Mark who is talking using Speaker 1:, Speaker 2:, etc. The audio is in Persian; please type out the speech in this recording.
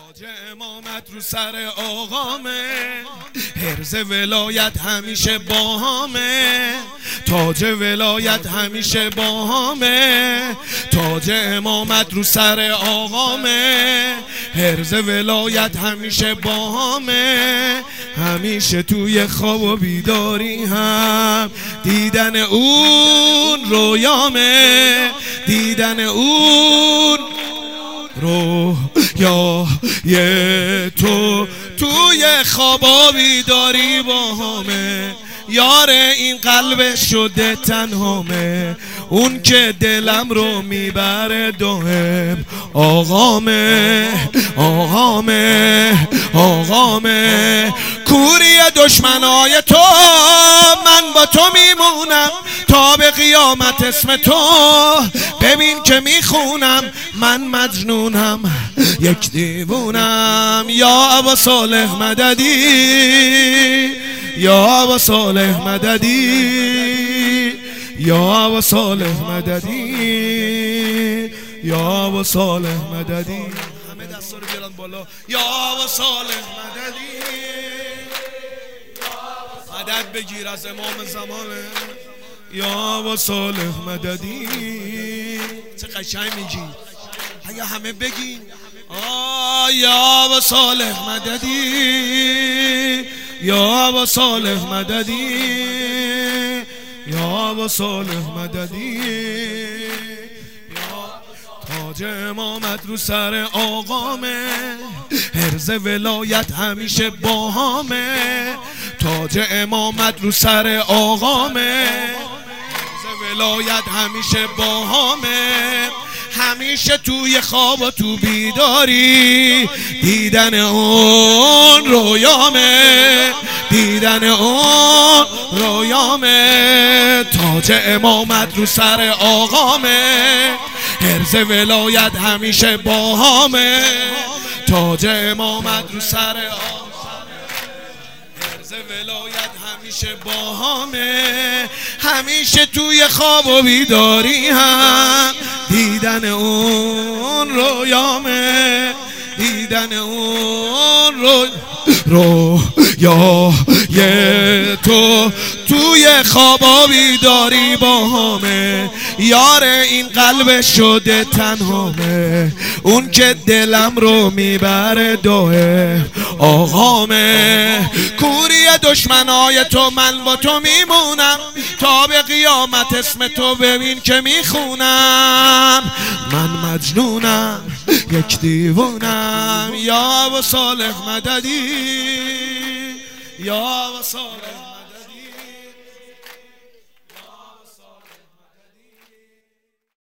Speaker 1: تاج امامت رو سر آقامه، حرز ولایت همیشه باهامه. تاج ولایت همیشه باهامه، تاج امامت رو سر آقامه، حرز ولایت همیشه باهامه. همیشه توی خواب و بیداری هم دیدن اون رویامه، دیدن اون رویای تو توی خوابا بیداری باهامه. یار این قلب شده تنهامه، اون که دلم رو میبره دائم آقامه، آقامه، آقامه. کوری دشمنای تو من با تو میمونم تا به قیامت اسم تو ببین که میخونم. من مجنونم یک دیوونم یا ابا صالح مددی، یا ابا صالح مددی، یا ابا صالح مددی، یا ابا صالح مددی. همه دستا رو بیارن بالا. یا ابا صالح مددی، مدد بگیر از امام زمانه. یا ابا صالح مددی. چه قشنگ میگی، اگه همه بگین یا ابا صالح مددی، یا ابا صالح مددی، یا ابا صالح مددی. تاج امامت رو سر آقامه، حرز ولایت همیشه باهامه. تاج امامت رو سر آقامه، حرز ولایت همیشه باهامه. همیشه توی خواب و تو بیداری دیدن اون رویامه، دیدن اون رویامه. تاج امامت رو سر آقامه، حرز ولایت همیشه باهامه. تاج امامت رو سر آقامه، حرز ولایت همیشه باهامه. همیشه توی خواب و بیداری هم دیدن اون رویامه، دیدن اون رویای تو توی خوابا بیداری باهامه. یار این قلب شده تنهامه، اون که دلم رو میبره دائم آقامه. کوری دشمنای تو من با تو میمونم تا به قیامت اسم تو ببین که میخونم. من مجنونم یک دیوونم یا ابا صالح مددی، یا ابا صالح.